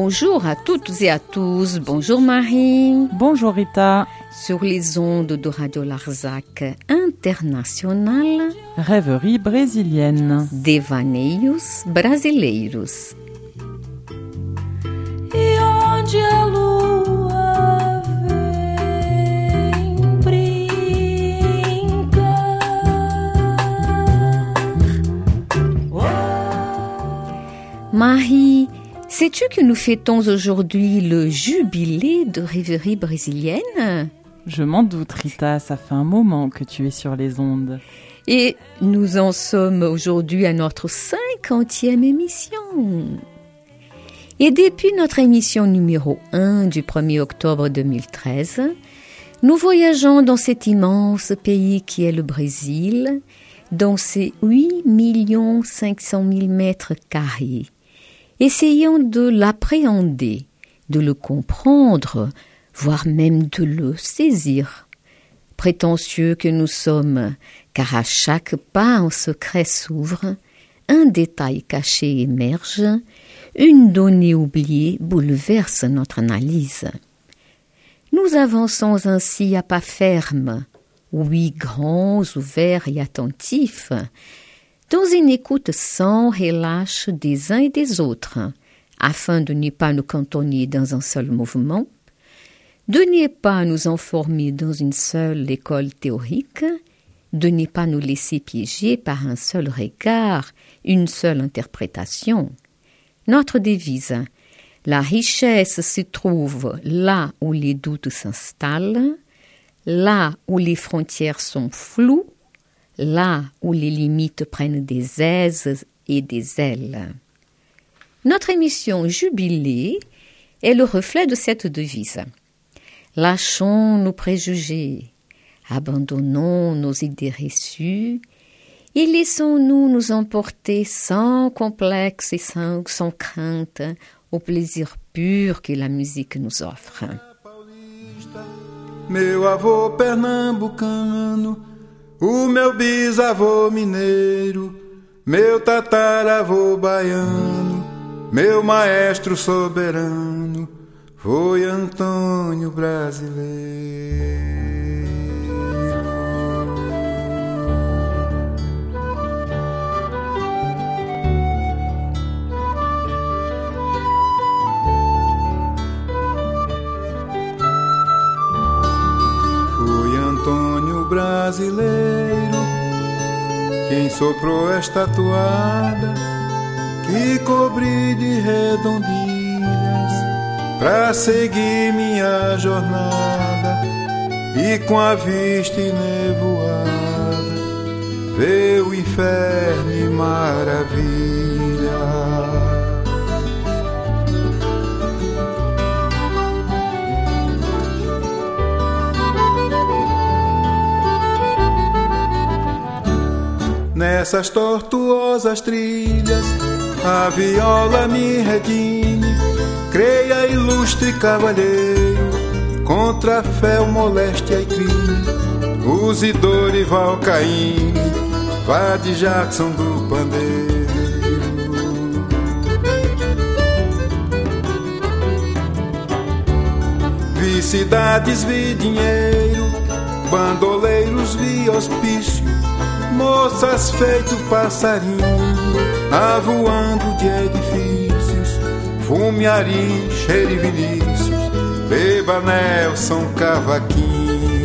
Bonjour à toutes et à tous. Bonjour Marie. Bonjour Rita. Sur les ondes de Radio Larzac International. Rêverie brésilienne. Devaneios brasileiros. E onde a lua vem brincar. Marie, sais-tu que nous fêtons aujourd'hui le jubilé de Rêverie brésilienne? Je m'en doute Rita, ça fait un moment que tu es sur les ondes. Et nous en sommes aujourd'hui à notre 50e émission. Et depuis notre émission numéro 1 du 1er octobre 2013, nous voyageons dans cet immense pays qui est le Brésil, dans ses 8 500 000 mètres carrés, essayant de l'appréhender, de le comprendre, voire même de le saisir. Prétentieux que nous sommes, car à chaque pas un secret s'ouvre, un détail caché émerge, une donnée oubliée bouleverse notre analyse. Nous avançons ainsi à pas fermes, oui grands, ouverts et attentifs, dans une écoute sans relâche des uns et des autres, afin de ne pas nous cantonner dans un seul mouvement, de ne pas nous enfermer dans une seule école théorique, de ne pas nous laisser piéger par un seul regard, une seule interprétation. Notre devise, la richesse se trouve là où les doutes s'installent, là où les frontières sont floues, là où les limites prennent des aises et des ailes. Notre émission Jubilé est le reflet de cette devise. Lâchons nos préjugés, abandonnons nos idées reçues et laissons-nous nous emporter sans complexe et sans crainte au plaisir pur que la musique nous offre. Meu avô pernambucano, o meu bisavô mineiro, meu tataravô baiano, meu maestro soberano, foi Antônio Brasileiro. Brasileiro, quem soprou esta toada que cobri de redondilhas pra seguir minha jornada e com a vista enevoada ver o inferno e maravilha. Nessas tortuosas trilhas, a viola me redime. Creia, ilustre cavalheiro, contra a fé, moléstia e crime. Use Dorival Caymmi, vá de Jackson do Pandeiro. Vi cidades, vi dinheiro, bandoleiros, vi hospício, moças feito passarinho, avoando de edifícios, fumeari, cheiro e Vinícius, beba Nelson Cavaquinho.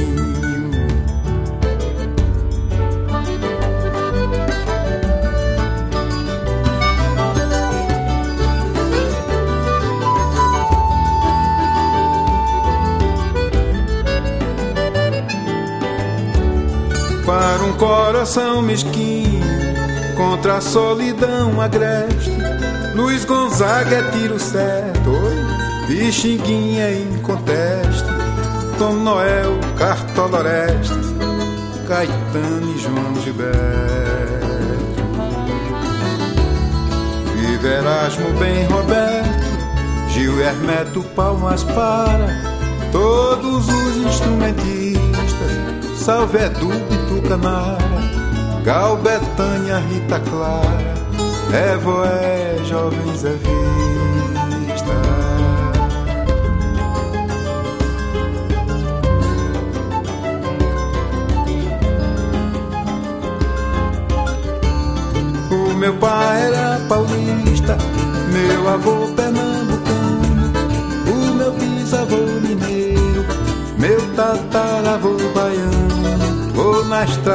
Para um coração mesquinho, contra a solidão agreste, Luiz Gonzaga é tiro certo, oi, Pixinguinha em conteste, Tom Noel, Cartola Orestes, Caetano e João Gilberto. Viva Erasmo, bem Roberto, Gil Hermeto, palmas para todos os instrumentistas. Salve Edu e Tucanara, Gal, Betânia, Rita Clara, Evoé, Jovens é Vista.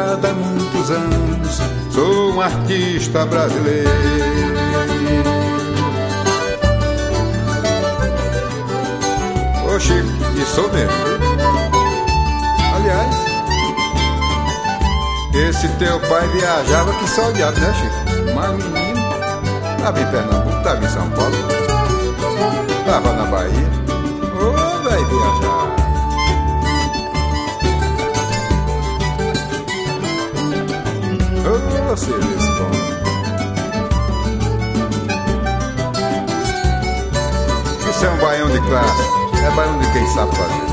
estrada há muitos anos, sou um artista brasileiro. Ô Chico, e sou mesmo. Aliás, esse teu pai viajava que só odiado, né, Chico? Mas menino, tava em Pernambuco, tava em São Paulo, tava na Bahia. Ô, vai viajar. Ô, você vê esse bom. Isso é um baião de classe. É baião de quem sabe fazer.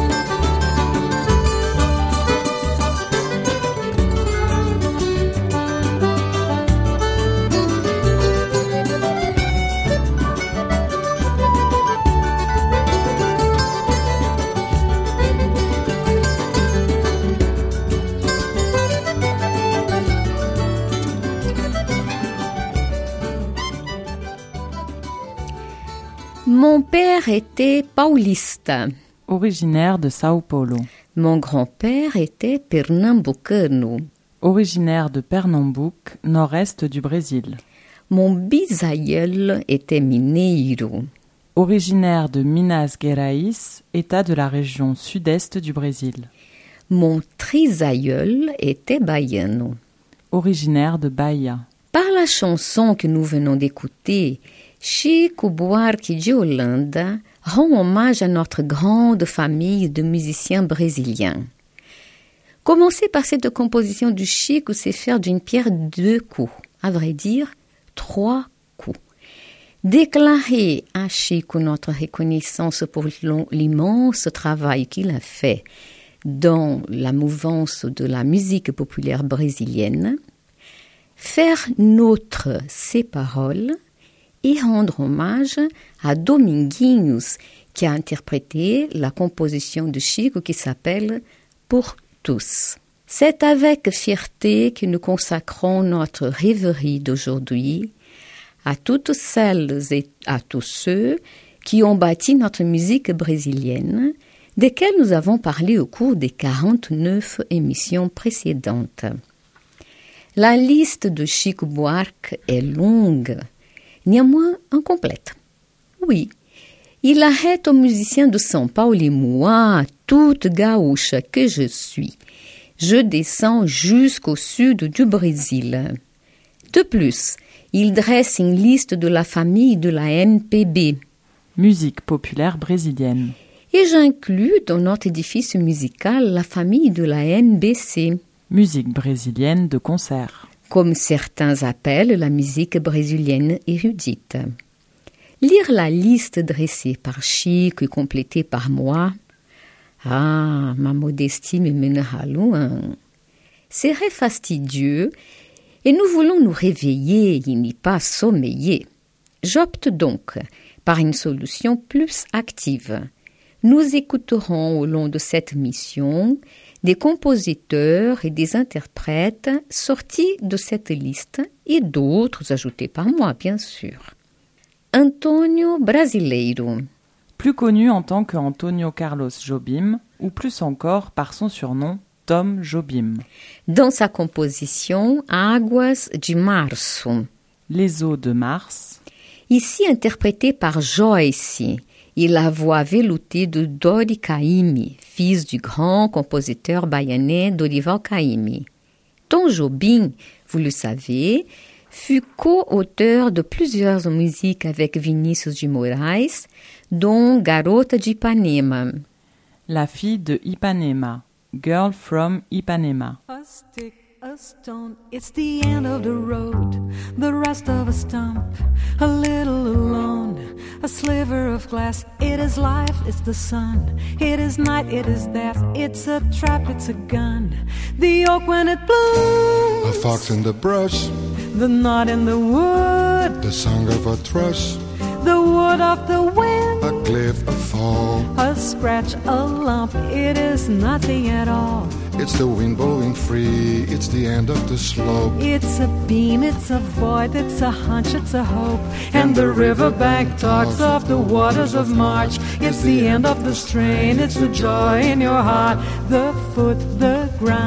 Mon père était paulista. Originaire de Sao Paulo. Mon grand-père était pernambucano. Originaire de Pernambouc, nord-est du Brésil. Mon bisaïeul était mineiro. Originaire de Minas Gerais, état de la région sud-est du Brésil. Mon trisaïeul était baiano. Originaire de Bahia. Par la chanson que nous venons d'écouter, Chico Buarque de Holanda rend hommage à notre grande famille de musiciens brésiliens. Commencer par cette composition du Chico, c'est faire d'une pierre deux coups, à vrai dire, 3 coups. Déclarer à Chico notre reconnaissance pour l'immense travail qu'il a fait dans la mouvance de la musique populaire brésilienne, faire nôtre ses paroles et rendre hommage à Dominguinhos, qui a interprété la composition de Chico qui s'appelle « Pour tous ». C'est avec fierté que nous consacrons notre rêverie d'aujourd'hui à toutes celles et à tous ceux qui ont bâti notre musique brésilienne, desquels nous avons parlé au cours des 49 émissions précédentes. La liste de Chico Buarque est longue, néanmoins incomplète. Oui, il arrête aux musiciens de São Paulo et moi, toute gaúcha que je suis. Je descends jusqu'au sud du Brésil. De plus, il dresse une liste de la famille de la MPB. Musique populaire brésilienne. Et j'inclus dans notre édifice musical la famille de la MBC. Musique brésilienne de concert. Comme certains appellent la musique brésilienne érudite. Lire la liste dressée par Chico et complétée par moi, ma modestie me mènera loin, serait fastidieux et nous voulons nous réveiller et n'y pas sommeiller. J'opte donc par une solution plus active. Nous écouterons au long de cette mission des compositeurs et des interprètes sortis de cette liste et d'autres ajoutés par moi, bien sûr. Antonio Brasileiro. Plus connu en tant que Antonio Carlos Jobim, ou plus encore par son surnom, Tom Jobim. Dans sa composition Águas de Março. Les eaux de Mars. Ici interprété par Joyce, et la voix veloutée de Dori Caymmi, fils du grand compositeur baianais Dorival Caymmi. Tom Jobim, vous le savez, fut co-auteur de plusieurs musiques avec Vinícius de Moraes, dont Garota de Ipanema. La fille de Ipanema, Girl from Ipanema. A stick, a stone, it's the end of the road, the rest of a stump, a little alone, a sliver of glass. It is life, it's the sun, it is night, it is death, it's a trap, it's a gun. The oak when it blooms, A fox in the brush, the knot in the wood, the song of a thrush, the wood of the wind, a cliff, a fall. a scratch, a lump, it is nothing at all. It's the wind blowing free, it's the end of the slope. It's a beam, it's a void, it's a hunch, it's a hope. And the riverbank talks of the waters of March. It's the end of the strain, it's the joy in your heart. The foot, the ground,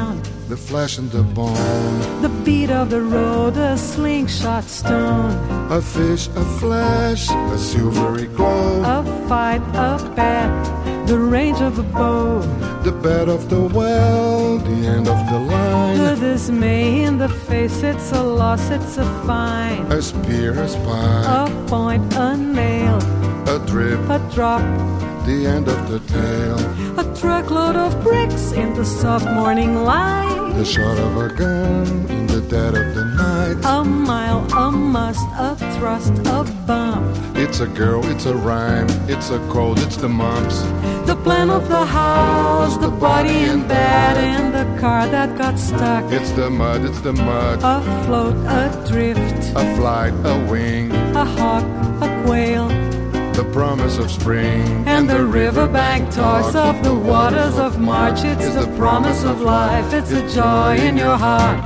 the flesh and the bone. The beat of the road, a slingshot stone. A fish, a flash, a silvery glow. A fight, a bet, the range of a bow. The bed of the well, the end of the line. The dismay in the face, it's a loss, it's a fine. A spear, a spine. A point, a nail. A drip, A drop, the end of the tale. a truckload of bricks in the soft morning light. The shot of a gun in the dead of the night. A mile, a must, a thrust, a bump. It's a girl, it's a rhyme, it's a cold, it's the mumps. The plan of the house, the body in bed, and the car that got stuck. It's the mud, it's the mud. Afloat, adrift, A flight, a wing, a hawk, a quail. the promise of spring. And the riverbank talks of the waters of March. It's the promise of life, it's a joy in your heart.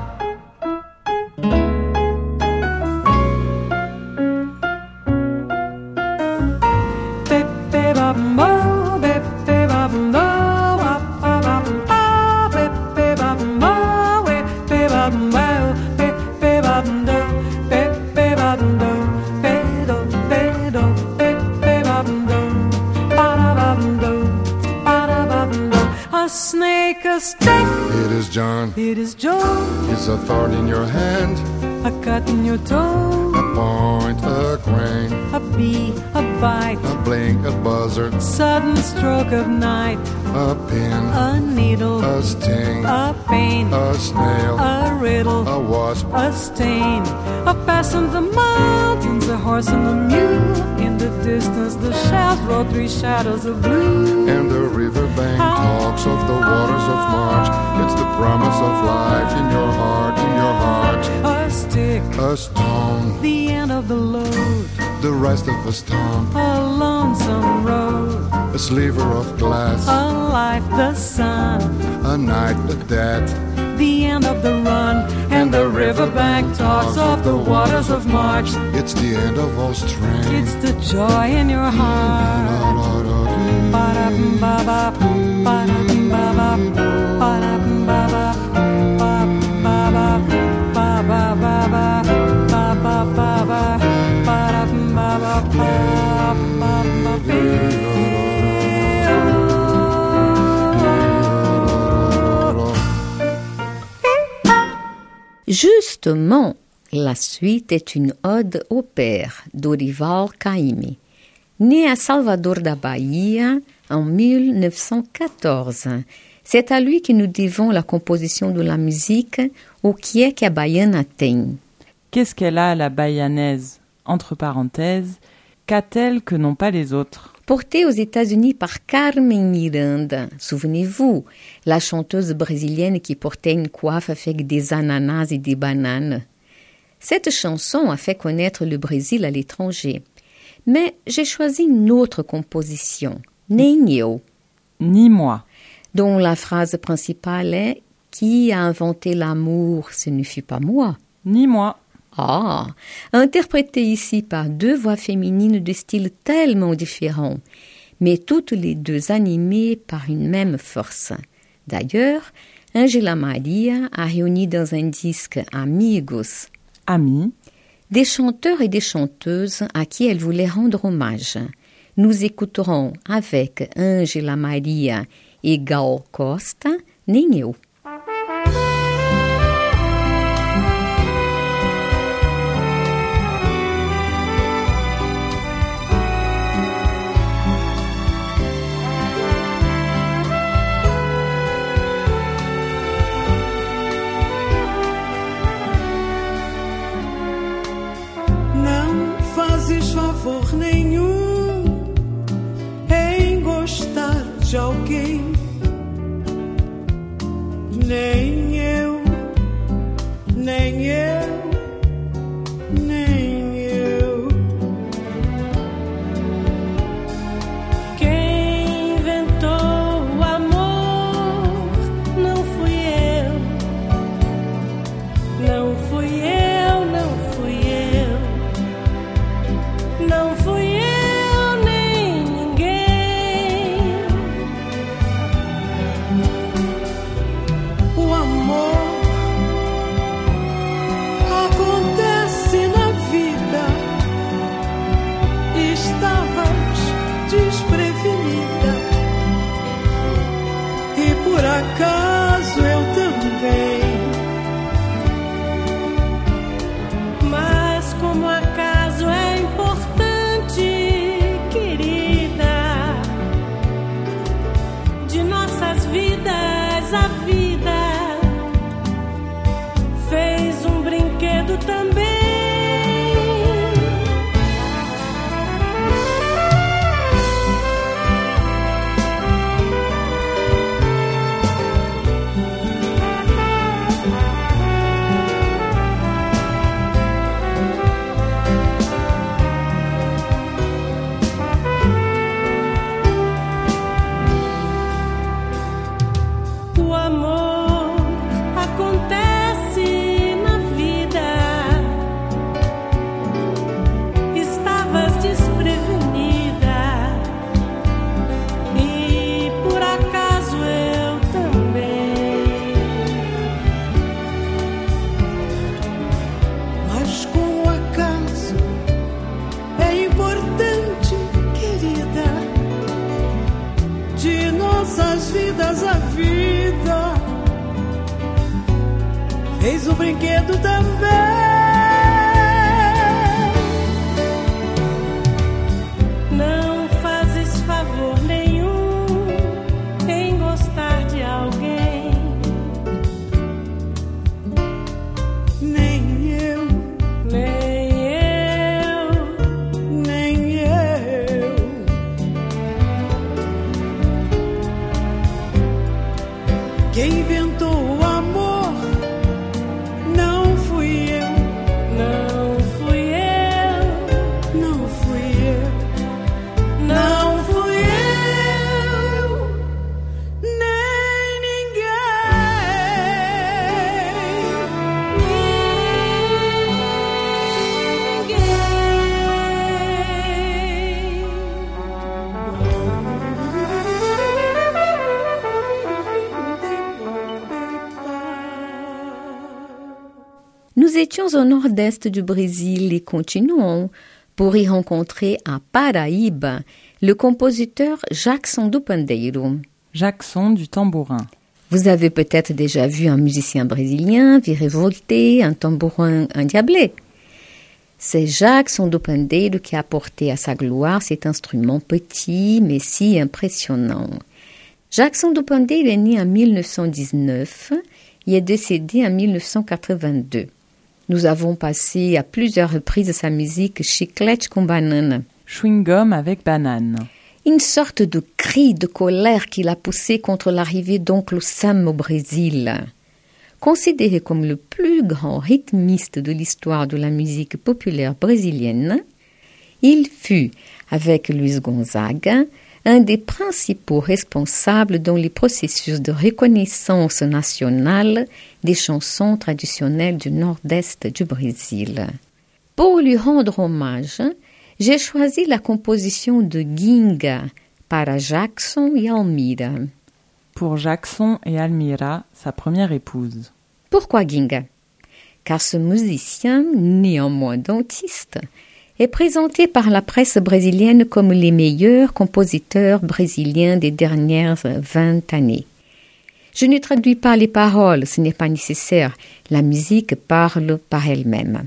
A snake, a stick, It is John, it is Joe. it's a thorn in your hand. A cut in your toe, A point, a grain, a bee, a bite, a blink, a buzzard, sudden stroke of night, a pin, a needle, a sting, a pain, a snail, a riddle, a wasp, a stain, a pass in the mountains, a horse and a mule. In the distance, the shells roll three shadows of blue. and the riverbank talks of the waters of March. It's the promise of life in your heart, in your heart. A stick, A stone, the end of the load, the rest of a stone, a lonesome road, a sliver of glass, a life, the sun, a night, a death. the end of the run, and the riverbank talks of the waters of March. It's the end of all strength. It's the joy in your heart. Ba-da-bum-ba-ba, ba-da-bum-ba-ba, ba-da-bum-ba-ba, ba-ba-ba-ba, ba-ba-ba-ba, ba-ba-ba-ba, ba-da-bum-ba-ba, Justement, la suite est une ode au père, Dorival Caymmi. Né à Salvador da Bahia en 1914, c'est à lui que nous devons la composition de la musique O que é que a baiana tem. Qu'est-ce qu'elle a, la baianaise? Entre parenthèses, qu'a-t-elle que n'ont pas les autres? Portée aux États-Unis par Carmen Miranda, souvenez-vous, la chanteuse brésilienne qui portait une coiffe avec des ananas et des bananes. Cette chanson a fait connaître le Brésil à l'étranger. Mais j'ai choisi une autre composition, Nem eu, Ni moi. dont la phrase principale est « Qui a inventé l'amour, ce ne fut pas moi ». Ni moi. Ah, interprétée ici par deux voix féminines de styles tellement différents, mais toutes les deux animées par une même force. D'ailleurs, Angela Maria a réuni dans un disque Amigos, Ami. des chanteurs et des chanteuses à qui elle voulait rendre hommage. Nous écouterons avec Angela Maria et Gal Costa, Nem eu. Favor nenhum em gostar de alguém, nem eu, nem eu, nem eu. Quem inventou o amor não fui eu, não fui eu, não fui eu. Não fui eu nem ninguém. O amor acaso eu também. Mas como acaso é importante, querida, de nossas vidas a vida fez um brinquedo também. O amor acontece na vida. Estavas desprevenida e por acaso eu também. Mas como acaso é importante, querida, de nossas vidas a vida fez o brinquedo também. Não fazes favor nenhum em gostar de alguém. Nem eu, Nem eu. nem eu. Quem inventou o amor não fui eu, Não fui eu. não fui eu, Não fui eu, nem Nous étions au nord-est du Brésil et continuons pour y rencontrer à Paraíba le compositeur Jackson do Pandeiro. Jackson du tambourin. Vous avez peut-être déjà vu un musicien brésilien virevolter un tambourin endiablé. C'est Jackson do Pandeiro qui a apporté à sa gloire cet instrument petit mais si impressionnant. Jackson do Pandeiro est né en 1919 et est décédé en 1982. Nous avons passé à plusieurs reprises sa musique Chiclete com banana. Chewing-gum avec banane. Une sorte de cri de colère qu'il a poussé contre l'arrivée d'Oncle Sam au Brésil. Considéré comme le plus grand rythmiste de l'histoire de la musique populaire brésilienne, il fut, avec Luiz Gonzaga, un des principaux responsables dans les processus de reconnaissance nationale des chansons traditionnelles du nord-est du Brésil. Pour lui rendre hommage, j'ai choisi la composition de Ginga para Jackson et Almira. Pour Jackson et Almira, sa première épouse. Pourquoi Ginga? Car ce musicien, néanmoins dentiste, est présenté par la presse brésilienne comme les meilleurs compositeurs brésiliens des dernières 20 années. Je ne traduis pas les paroles, ce n'est pas nécessaire. La musique parle par elle-même.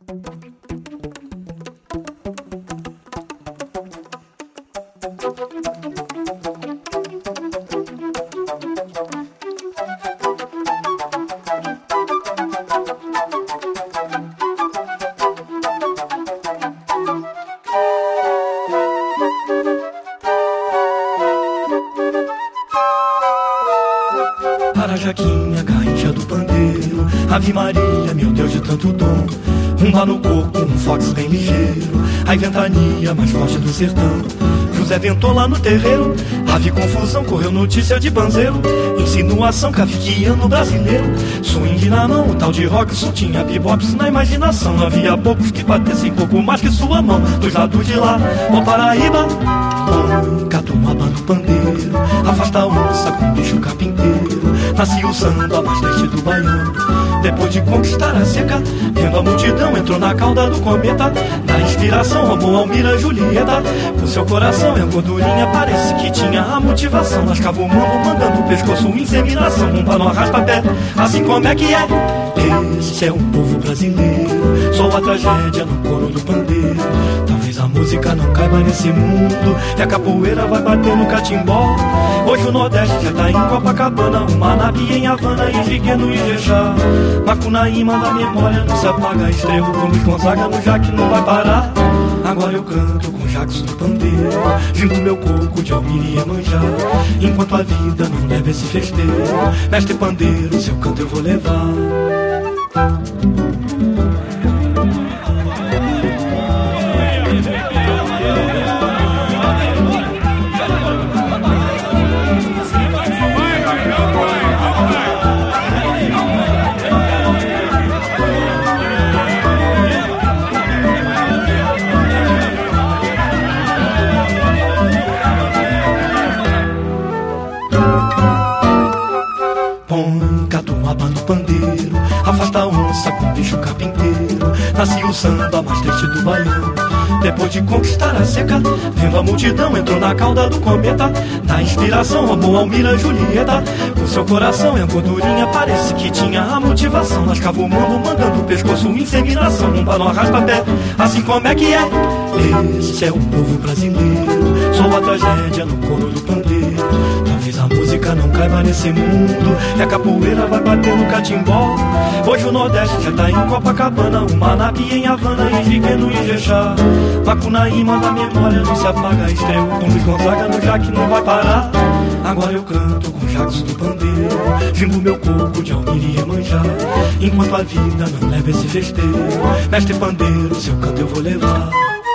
Para Jaquinha, garrincha do pandeiro, Ave Maria, meu Deus de tanto dom. Rumba no coco, um fox bem ligeiro, a ventania mais forte do sertão. José ventou lá no terreiro, ave confusão, correu notícia de banzeiro. Insinuação cafiquiano brasileiro, swing na mão, o tal de Rockson tinha bebops na imaginação. Não havia poucos que batessem pouco mais que sua mão. Dos lados de lá, ó Paraíba, oi, catuaba no pandeiro, afasta a onça com bicho carpinteiro. Nascia o samba mais triste do baiano, Depois de conquistar a seca, vendo a multidão, entrou na cauda do cometa. Na inspiração, Romeu, Almira, Julieta. O seu coração é gordurinha, parece que tinha a motivação. Lascava o mundo, mandando o pescoço, inseminação. Um pano arrasta-pé, assim como é que é. Esse é o povo brasileiro, só a tragédia no coro do pandeiro. Talvez a música não caiba nesse mundo, e a capoeira vai bater no catimbó. Hoje o Nordeste já tá em Copacabana, o Manabi em Havana, e Jigue no Ijexá. Macunaíma da memória não se apaga, Estrela com Luiz Gonzaga no Jaque não vai parar. Agora eu canto com Jackson do pandeiro, junto meu coco de Almir e Iemanjá. Enquanto a vida não leva esse festeiro, mestre pandeiro, seu canto eu vou levar. Afasta a onça com bicho carpinteiro. Nasce o samba mais triste do baião. Depois de conquistar a seca, vendo a multidão, entrou na cauda do cometa. Na inspiração, Romeu, Almira, Julieta. O seu coração é gordurinha, parece que tinha a motivação. Lascava o mundo, mandando o pescoço, inseminação. Um pano arrasta-pé, assim como é que é. Esse é o povo brasileiro, só a tragédia no coro do pandeiro. Talvez a música não caiba nesse mundo, e a capoeira vai bater no catimbó. Hoje o Nordeste já tá em Copacabana, o Manabi em Havana, e Jigue no Ijexá. Macunaíma da memória não se apaga, Estrela com Luiz Gonzaga no Jaque não vai parar. Agora eu canto com Jackson do pandeiro, jimbo meu coco de Almir e Iemanjá. Enquanto a vida não leva esse festeiro, mestre pandeiro, seu canto eu vou levar.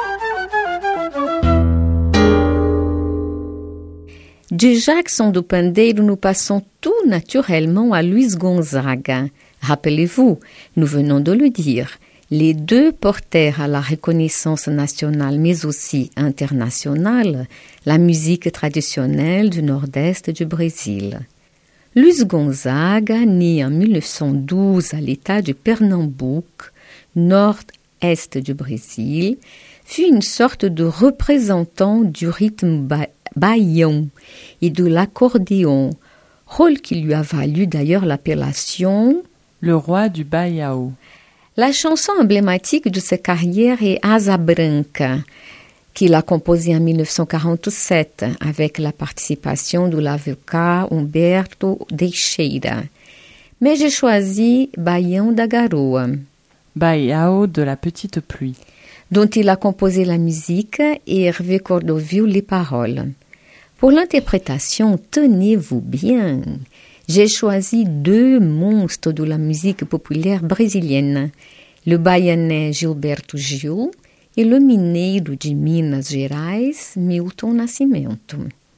De Jackson du Pandeiro, nous passons tout naturellement à Luis Gonzaga. Rappelez-vous, nous venons de le dire, les deux portèrent à la reconnaissance nationale mais aussi internationale la musique traditionnelle du nord-est du Brésil. Luis Gonzaga, né en 1912 à l'état de Pernambouc, nord-est du Brésil, fut une sorte de représentant du rythme baião et de l'accordéon, rôle qui lui a valu d'ailleurs l'appellation le roi du baião. La chanson emblématique de sa carrière est Asa Branca, qu'il a composée en 1947 avec la participation de l'avocat Humberto Teixeira. Mais j'ai choisi Baião da Garoa, Baião de la petite pluie, dont il a composé la musique et Hervé Cordovil les paroles. Pour l'interprétation, tenez-vous bien, j'ai choisi deux monstres de la musique populaire brésilienne, le baianais Gilberto Gil et le mineiro de Minas Gerais, Milton Nascimento.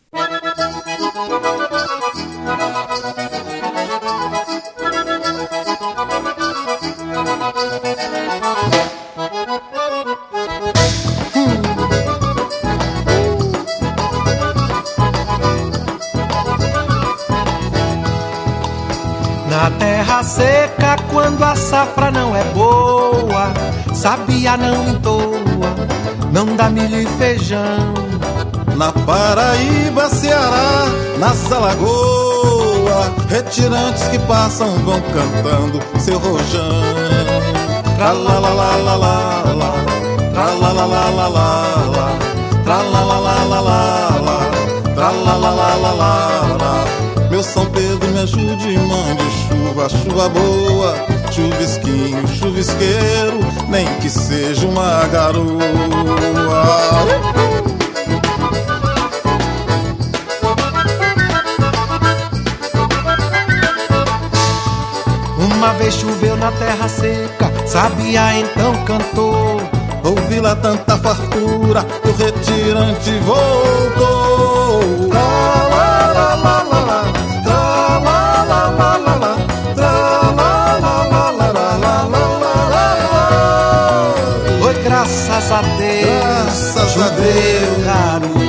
Na terra seca, quando a safra não é boa, sabia não entoa, não dá milho e feijão. Na Paraíba, Ceará, nas Alagoas, retirantes que passam vão cantando seu rojão. Tra-la-la-la-la-la-la, tra-la-la-la-la-la-la, tra-la-la-la-la-la-la, tra-la-la-la-la-la. Meu São Pedro, me ajude e mande chuva, chuva boa, chuvisquinho, chuvisqueiro, nem que seja uma garoa. Uma vez choveu na terra seca, Sabiá então cantou. Ouvi lá tanta fartura, o retirante voltou. Tra la la la la la, tra la la la la la, tra la la la la la la la la. Oi, graças a Deus, graças a Deus, garoto.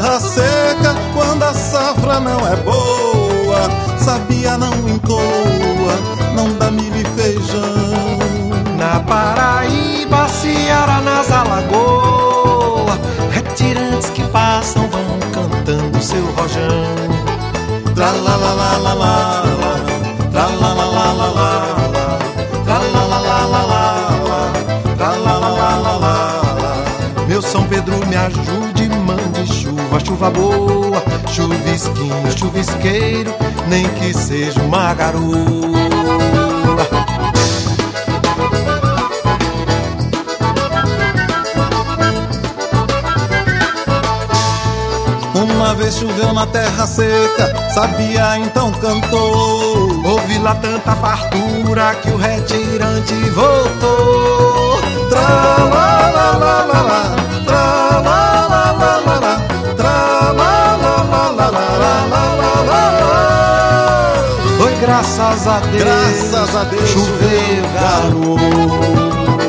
terra seca, quando a safra não é boa, sabia não entoa, não dá milho e feijão. Na Paraíba, Ceará, nas Alagoas, retirantes que passam vão cantando seu rojão. Tra la la la la la la, tra la la la la la la, tra la la la la la la, tra la la la la la. Meu São Pedro me ajude, mande chuva, chuva boa, chuvisquinho, chuvisqueiro, nem que seja uma garoa. Uma vez choveu na terra seca, sabia então cantou. Houve lá tanta fartura que o retirante voltou. Tra la la la la la, tra la la la la la, tra la la la la la la la la. Oi, graças a Deus, choveu, garoto.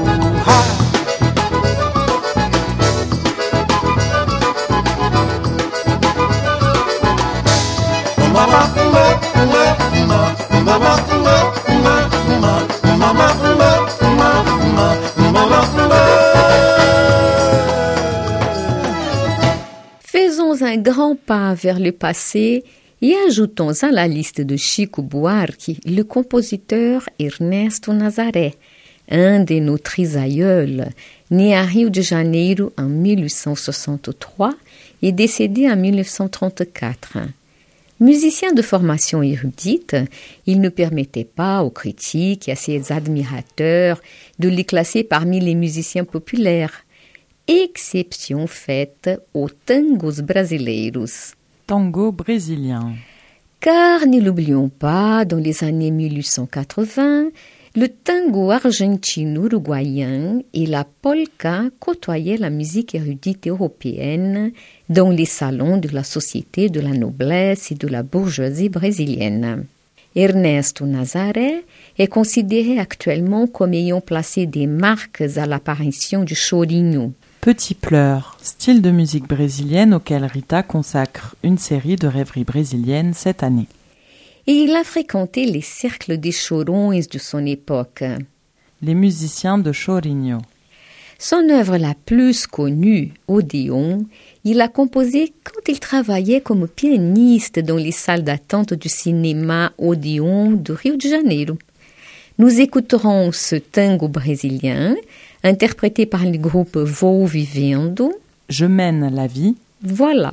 Faisons un grand pas vers le passé et ajoutons à la liste de Chico Buarque le compositeur Ernesto Nazaré, un de nos trisaïeuls, né à Rio de Janeiro en 1863 et décédé en 1934. Musicien de formation érudite, il ne permettait pas aux critiques et à ses admirateurs de les classer parmi les musiciens populaires. Exception faite aux tangos brasileiros. Tango brésilien. Car, ne l'oublions pas, dans les années 1880, le tango argentino-uruguayen et la polka côtoyaient la musique érudite européenne dans les salons de la société de la noblesse et de la bourgeoisie brésilienne. Ernesto Nazaré est considéré actuellement comme ayant placé des marques à l'apparition du chorinho. Petit Pleur, style de musique brésilienne auquel Rita consacre une série de rêveries brésiliennes cette année. Et il a fréquenté les cercles des chorões de son époque. Les musiciens de Chorinho. Son œuvre la plus connue, Odéon, il a composé quand il travaillait comme pianiste dans les salles d'attente du cinéma Odéon de Rio de Janeiro. Nous écouterons ce tango brésilien, interprété par le groupe Vou Vivendo. Je mène la vie. Voilà.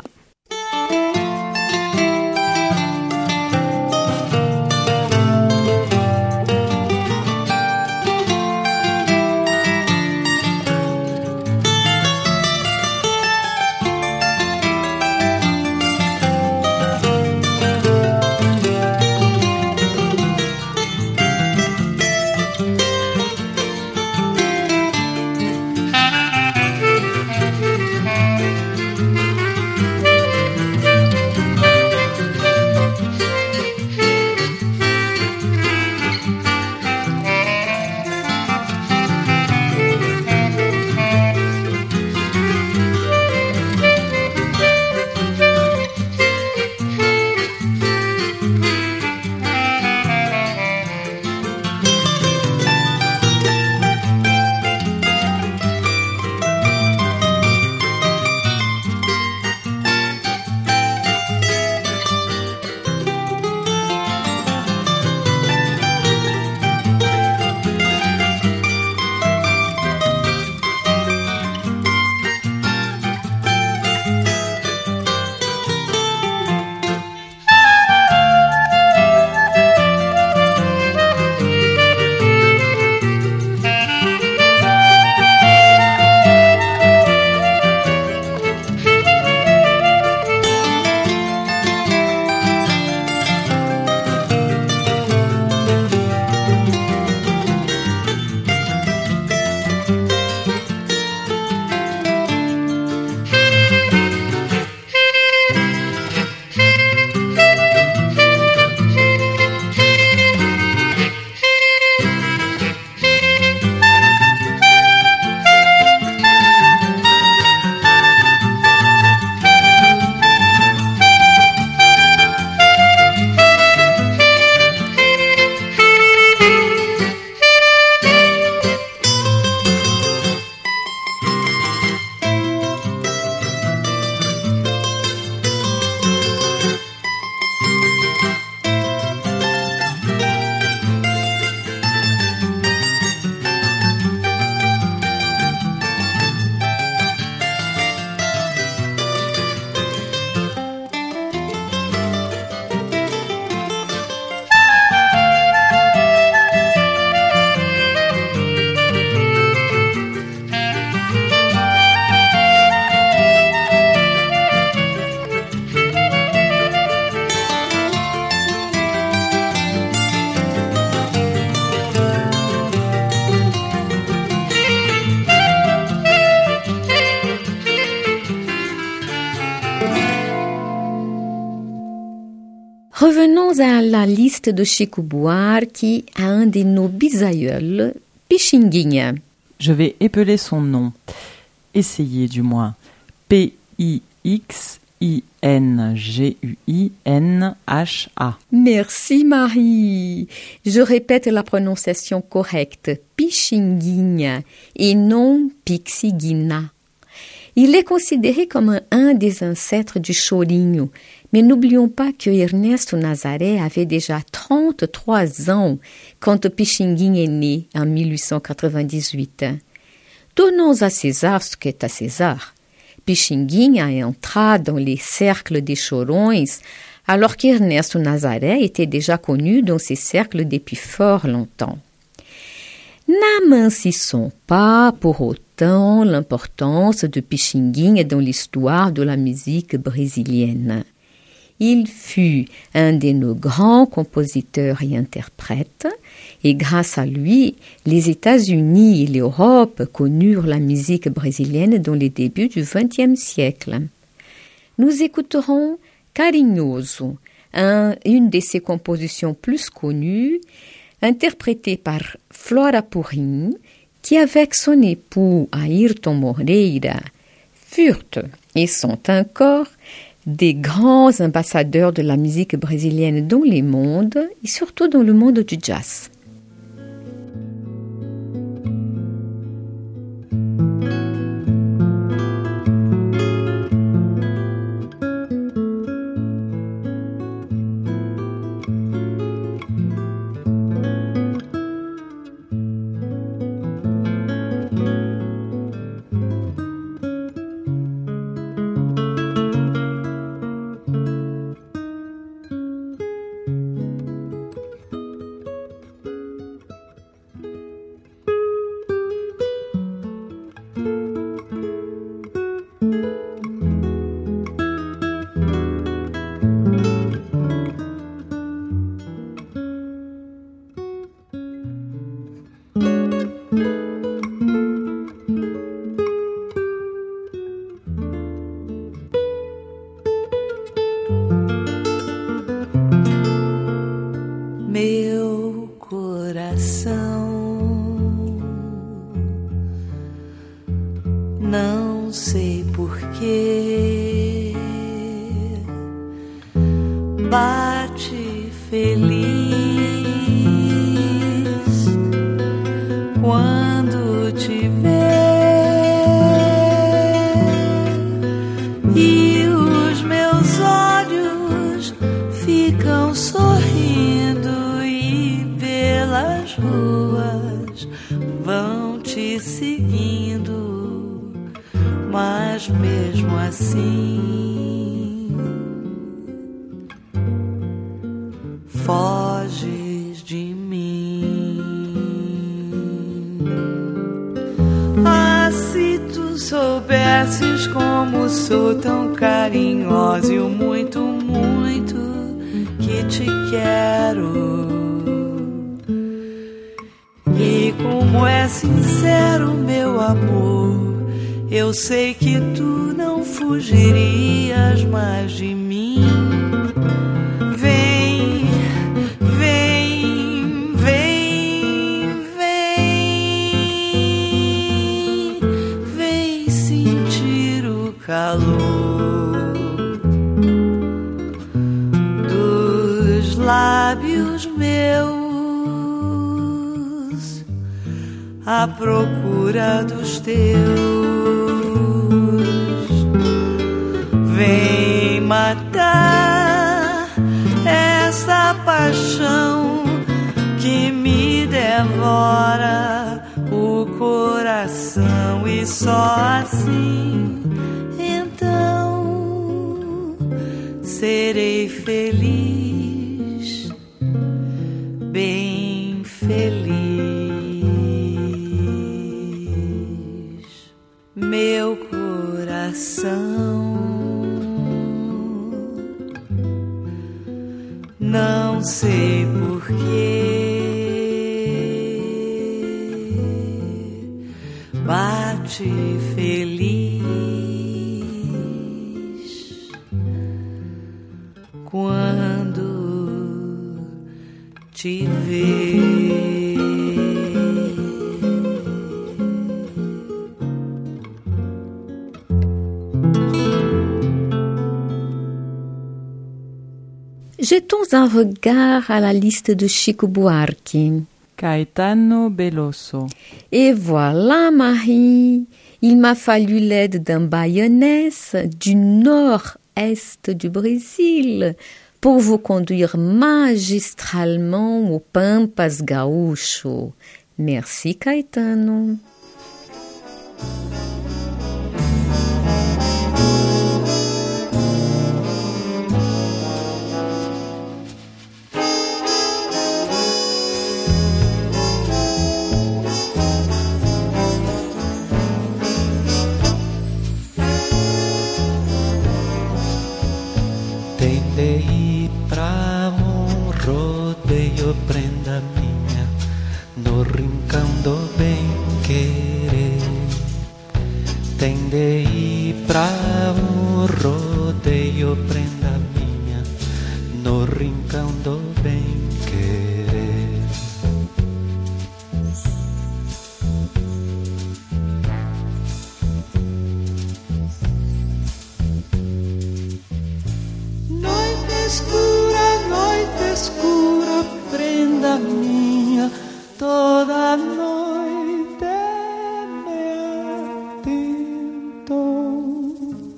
Revenons à la liste de Chico Buarque, à un de nos bisaïeuls, Pixinguinha. Je vais épeler son nom. Essayez du moins. Pixinguinha. Merci Marie. Je répète la prononciation correcte, Pixinguinha, et non Pixinguinha. Il est considéré comme un des ancêtres du chorinho, mais n'oublions pas que Ernesto Nazaré avait déjà 33 ans quand Pixinguinha est né en 1898. Donnons à César ce qu'est à César. Pixinguinha entra dans les cercles des chorões alors qu'Ernesto Nazaré était déjà connu dans ces cercles depuis fort longtemps. N'amincissons pas pour autant l'importance de Pixinguinha dans l'histoire de la musique brésilienne. Il fut un de nos grands compositeurs et interprètes, et grâce à lui, les États-Unis et l'Europe connurent la musique brésilienne dans les débuts du XXe siècle. Nous écouterons Carinhoso, une de ses compositions plus connues, interprétée par Flora Purim, qui avec son époux Ayrton Moreira furent et sont encore des grands ambassadeurs de la musique brésilienne dans le monde et surtout dans le monde du jazz. Meu coração, não sei porquê, bate feliz quando te vê, e os meus olhos ficam sorrindo e pelas ruas vão te seguindo, mas mesmo assim foges de mim. Ah, se tu soubesses como sou tão carinhosa e o muito, muito que te quero, e como é sincero meu amor, eu sei que tu não fugirias mais de mim. Vem, vem, vem, vem, vem sentir o calor dos lábios meus à procura dos teus. Vem matar essa paixão que me devora o coração, e só assim então serei feliz, bem feliz. Meu coração, não sei porquê, bate feliz quando te ver. Jetons un regard à la liste de Chico Buarque. Caetano Veloso. Et voilà, Marie, il m'a fallu l'aide d'un baïonesse du nord-est du Brésil pour vous conduire magistralement au Pampas Gaúcho. Merci, Caetano. Tentei pra rodeio, prenda minha, no rincão do bem querer. Tentei pra rodeio, prenda minha, no rincão do bem querer. Noite escura, prenda minha, toda noite me atentou.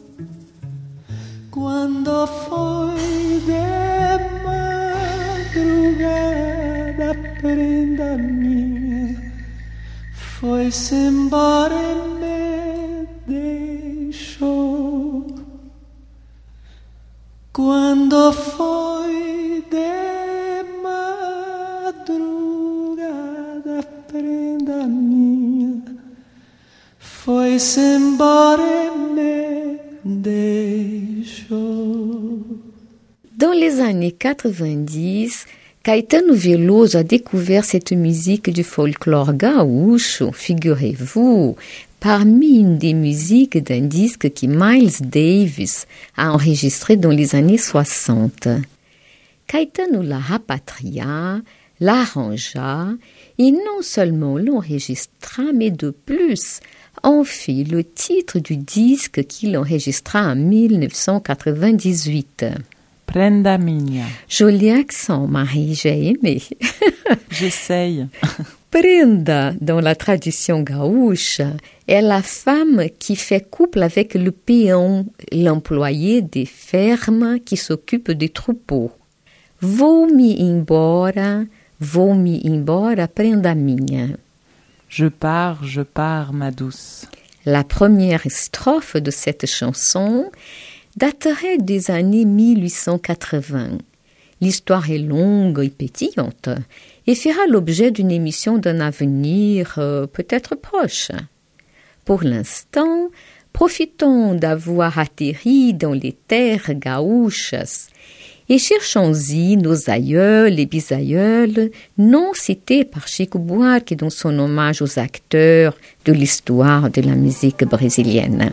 Quando foi de madrugada, prenda minha, foi-se embora e me deixou. Quando foi de madrugada, prenda minha, foi-se embora e me deixou. Dans les années 90, Caetano Veloso a découvert cette musique du folklore gaúcho, figurez-vous, parmi une des musiques d'un disque que Miles Davis a enregistré dans les années 60. Caetano la rapatria, l'arrangea et non seulement l'enregistra, mais de plus en fit le titre du disque qu'il enregistra en 1998. Prenda minha. Joli accent, Marie, j'ai aimé. J'essaye. Prenda, dans la tradition gaúcha, est la femme qui fait couple avec le peão, l'employé des fermes qui s'occupe des troupeaux. Vou-me embora, prenda minha. Je pars, ma douce. La première strophe de cette chanson daterait des années 1880. L'histoire est longue et pétillante et fera l'objet d'une émission d'un avenir peut-être proche. Pour l'instant, profitons d'avoir atterri dans les terres gaúchas et cherchons-y nos aïeuls et bisaïeuls non cités par Chico Buarque dans son hommage aux acteurs de l'histoire de la musique brésilienne.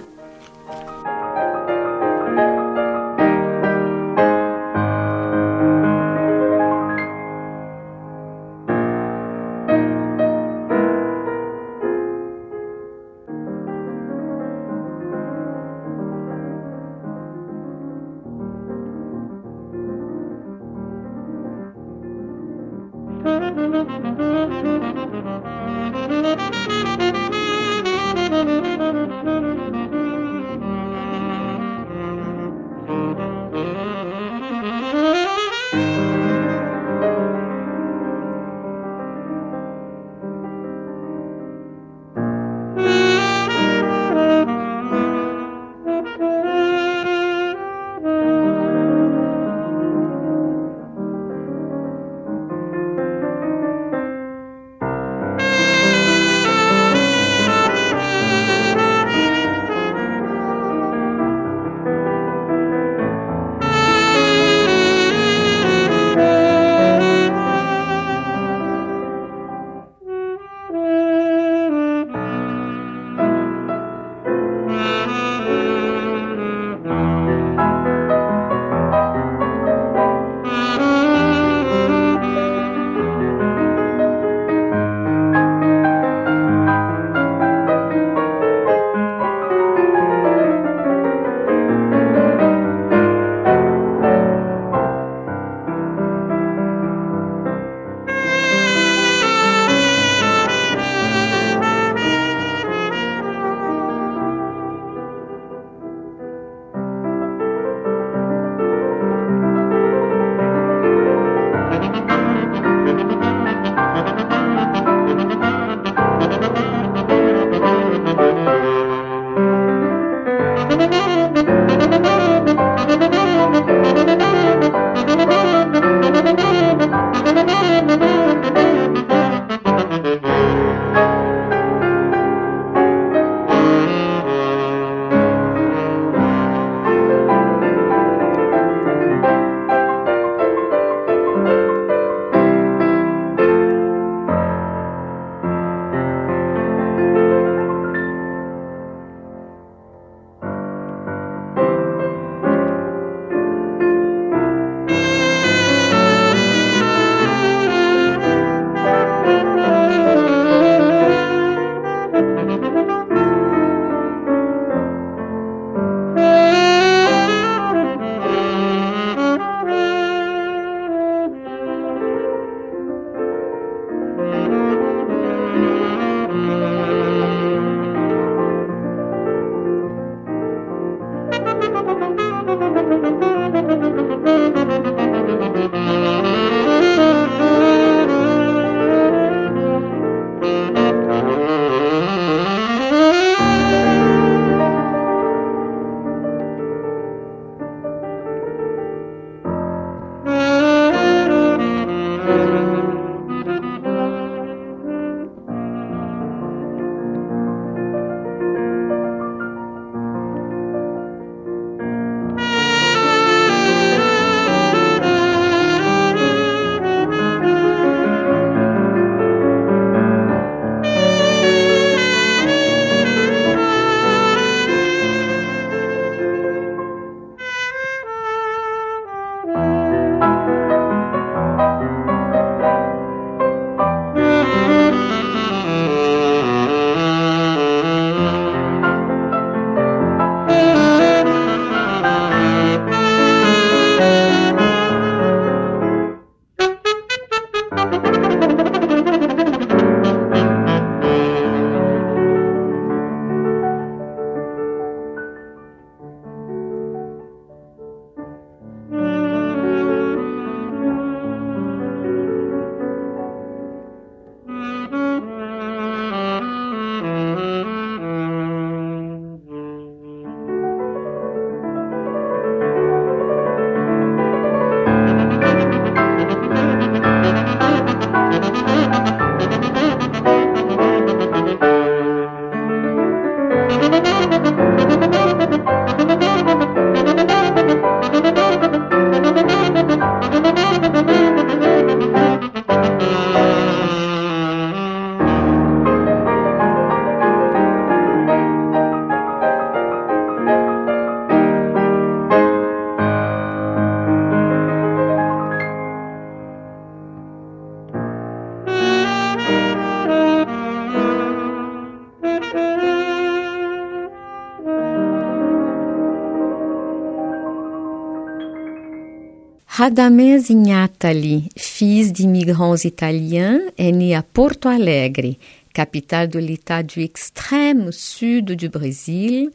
Radamés Ignatali, fils d'immigrants italiens, est né à Porto Alegre, capitale de l'État du extrême sud du Brésil,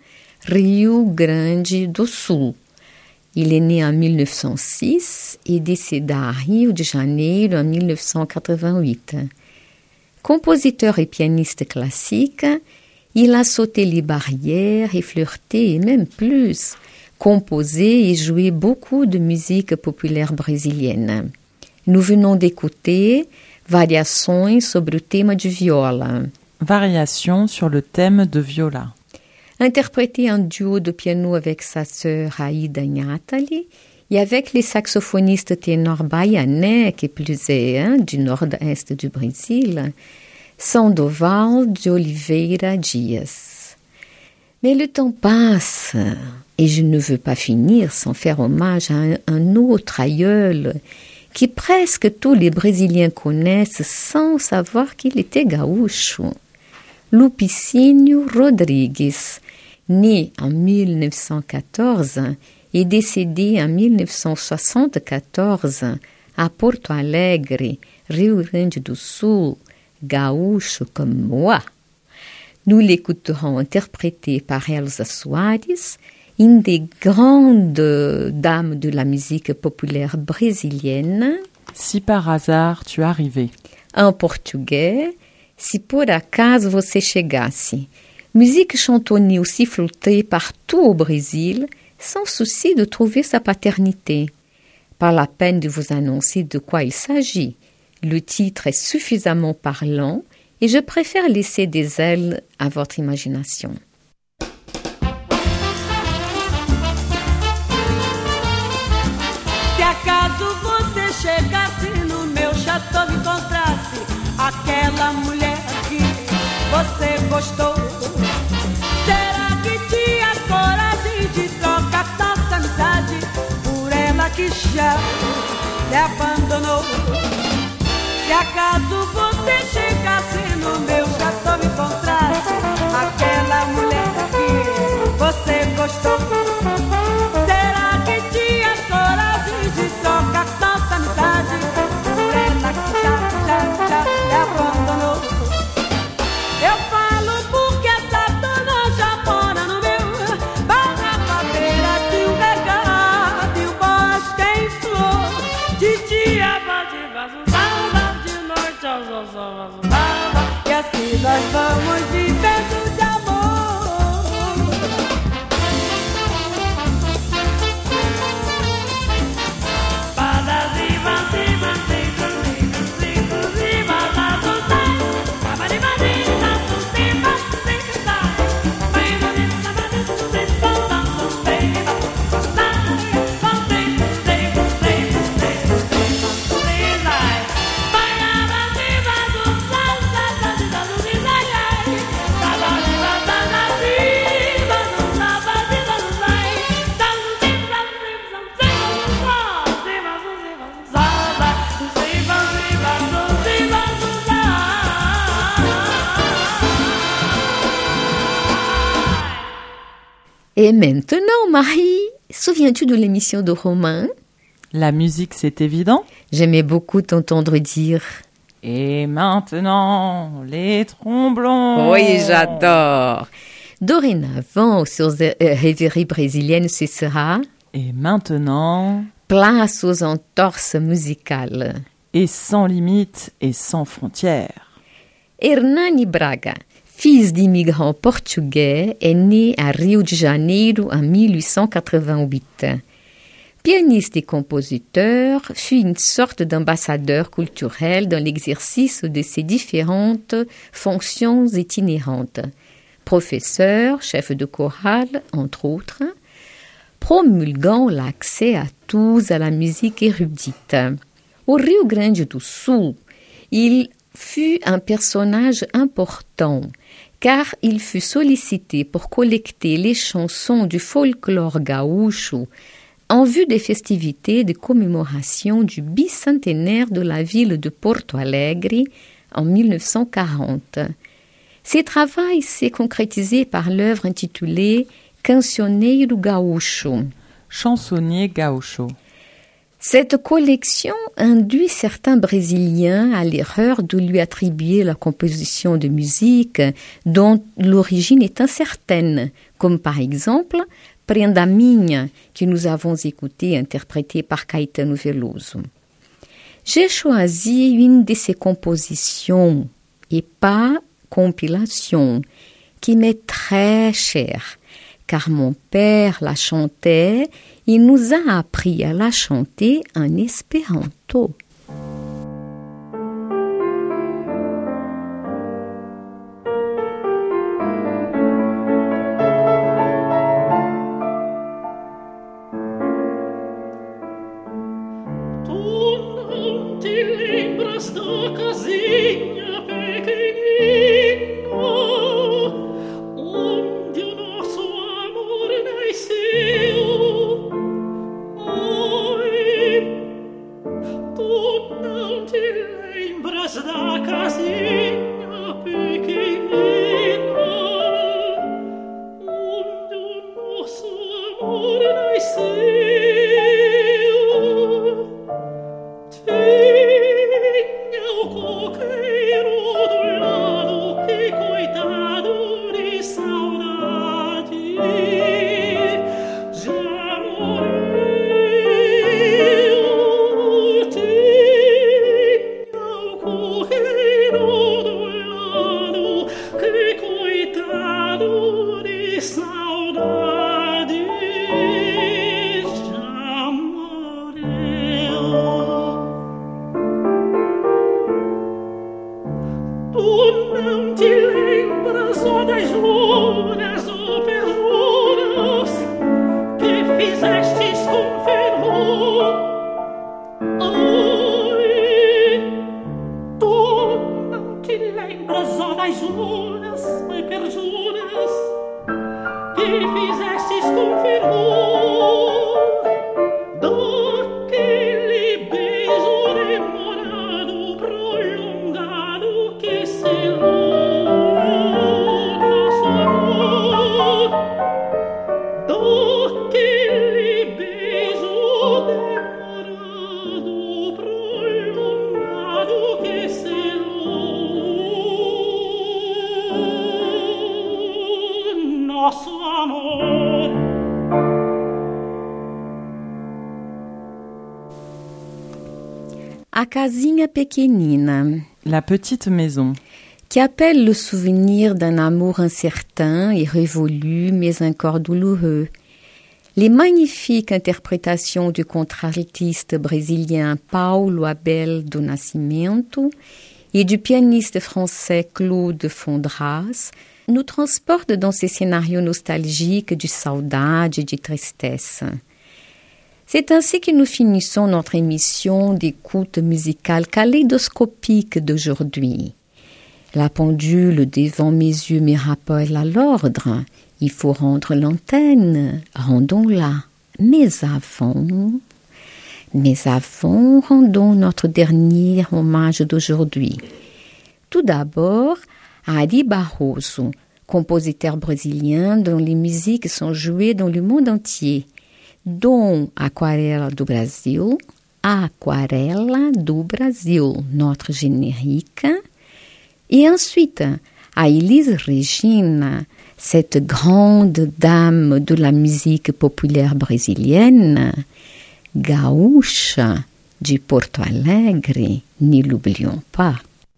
Rio Grande do Sul. Il est né en 1906 et décéda à Rio de Janeiro en 1988. Compositeur et pianiste classique, il a sauté les barrières et flirté, et même plus, composé et joué beaucoup de musique populaire brésilienne. Nous venons d'écouter Variações sobre o tema de viola. Variations sur le thème de viola. Interprété en duo de piano avec sa sœur Aida Ignatali et avec les saxophonistes ténors baianais, qui plus est, du nord-est du Brésil, Sandoval de Oliveira Dias. Mais le temps passe et je ne veux pas finir sans faire hommage à un autre aïeul qui presque tous les Brésiliens connaissent sans savoir qu'il était gaúcho. Lupicínio Rodrigues, né en 1914 et décédé en 1974 à Porto Alegre, Rio Grande do Sul, gaúcho comme moi. Nous l'écouterons interprété par Elza Soares, une des grandes dames de la musique populaire brésilienne. Si par hasard tu arrivais. En portugais, Se por acaso você chegasse. Musique chantonnée ou sifflotée partout au Brésil, sans souci de trouver sa paternité. Pas la peine de vous annoncer de quoi il s'agit. Le titre est suffisamment parlant et je préfère laisser des ailes à votre imagination. Se acaso você chegasse no meu chateau e encontrasse aquela mulher que você gostou, será que tinha coragem de trocar nossa amizade por ela que já me abandonou? Se acaso você chegasse no meu chateau e encontrasse aquela mulher que você gostou, será que tinha coragem de trocar nossa amizade por ela que já me abandonou? Eu falo porque essa dona já mora no meu barra padeira de um regado e um bosque em flor. De dia bate vaso, de noite ao sol, e assim nós vamos vivendo de amor. Et maintenant, Marie, souviens-tu de l'émission de Romain? La musique, c'est évident. J'aimais beaucoup t'entendre dire. Et maintenant, les tromblons. Oui, j'adore. Dorénavant, sur Rêverie brésilienne, ce sera... Et maintenant... Place aux entorses musicales. Et sans limite et sans frontières. Hernani Braga, fils d'immigrants portugais, est né à Rio de Janeiro en 1888. Pianiste et compositeur, fut une sorte d'ambassadeur culturel dans l'exercice de ses différentes fonctions itinérantes. Professeur, chef de chorale, entre autres, promulguant l'accès à tous à la musique érudite. Au Rio Grande do Sul, il fut un personnage important, car il fut sollicité pour collecter les chansons du folklore gaúcho en vue des festivités de commémoration du bicentenaire de la ville de Porto Alegre en 1940. Ce travail s'est concrétisé par l'œuvre intitulée Cancioneiro Gaúcho. Chansonnier gaúcho. Cette collection induit certains Brésiliens à l'erreur de lui attribuer la composition de musique dont l'origine est incertaine, comme par exemple Prenda Minha, que nous avons écouté interprété par Caetano Veloso. J'ai choisi une de ses compositions, et pas compilation, qui m'est très chère, car mon père la chantait. Il nous a appris à la chanter en espéranto. Coitado A Casinha Pequenina, La petite maison, qui appelle le souvenir d'un amour incertain et révolu, mais encore douloureux. Les magnifiques interprétations du contraltiste brésilien Paulo Abel do Nascimento et du pianiste français Claude Fondras nous transportent dans ces scénarios nostalgiques de saudade et de tristesse. C'est ainsi que nous finissons notre émission d'écoute musicale kaléidoscopique d'aujourd'hui. La pendule devant mes yeux me rappelle à l'ordre. Il faut rendre l'antenne, rendons-la. Mais avant, rendons notre dernier hommage d'aujourd'hui. Tout d'abord, à Ari Barroso, compositeur brésilien dont les musiques sont jouées dans le monde entier, dont Aquarela do Brasil, notre générique, et ensuite à Elis Regina, cette grande dame de la musique populaire brésilienne, gaúcha de Porto Alegre, ne l'oublions pas.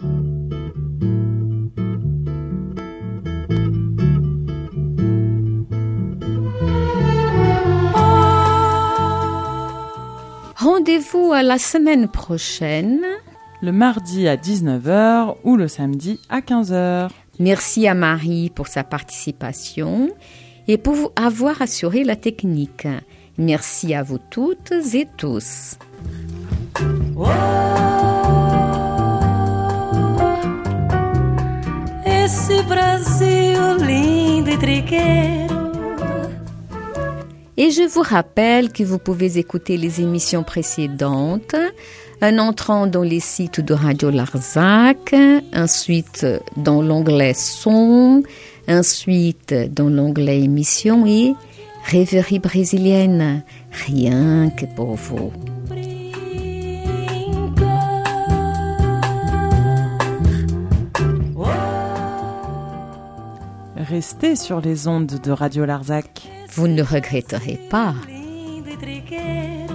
Rendez-vous à la semaine prochaine, le mardi à 19h ou le samedi à 15h. Merci à Marie pour sa participation et pour avoir assuré la technique. Merci à vous toutes et tous. Oh, esse Brasil lindo e trigueiro. Et je vous rappelle que vous pouvez écouter les émissions précédentes en entrant dans les sites de Radio Larzac, ensuite dans l'onglet Son, ensuite dans l'onglet Émissions et Rêverie brésilienne, rien que pour vous. Restez sur les ondes de Radio Larzac. Vous ne regretterez pas. Lindo e trigueiro.